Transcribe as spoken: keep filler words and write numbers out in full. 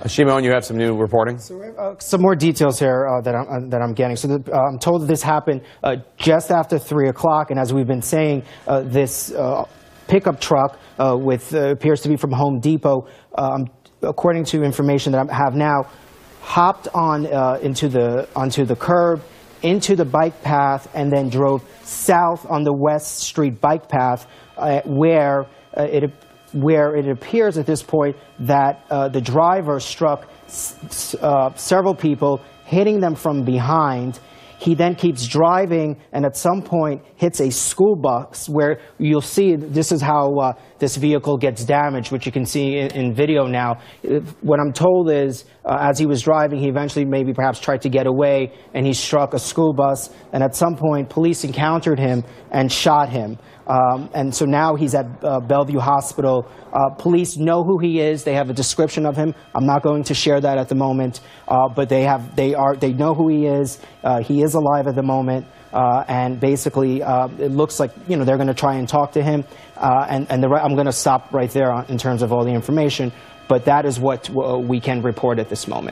Shimon, you have some new reporting? So, uh, some more details here uh, that, I'm, uh, that I'm getting. So the, uh, I'm told that this happened uh, just after three o'clock, and as we've been saying, uh, this uh, pickup truck uh, with uh, appears to be from Home Depot, um, according to information that I have now, hopped on uh, into the onto the curb, into the bike path, and then drove south on the West Street bike path, uh, where uh, it where it appears at this point that uh, the driver struck s uh, several people, hitting them from behind. He then keeps driving and at some point hits a school bus, where you'll see this is how uh, this vehicle gets damaged, which you can see in, in video now. What I'm told is uh, as he was driving, he eventually maybe perhaps tried to get away, and he struck a school bus, and at some point police encountered him and shot him. Um, and so now he's at uh, Bellevue Hospital. Uh, police know who he is. They have a description of him. I'm not going to share that at the moment, uh, but they have, they are, they know who he is. Uh, he is alive at the moment, uh, and basically, uh, it looks like, you know, they're going to try and talk to him. Uh, and and the, I'm going to stop right there on, in terms of all the information. But that is what uh, we can report at this moment.